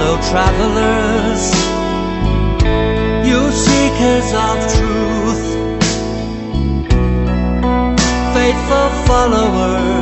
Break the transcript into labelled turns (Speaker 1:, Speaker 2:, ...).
Speaker 1: fellow travelers, you seekers of truth, faithful followers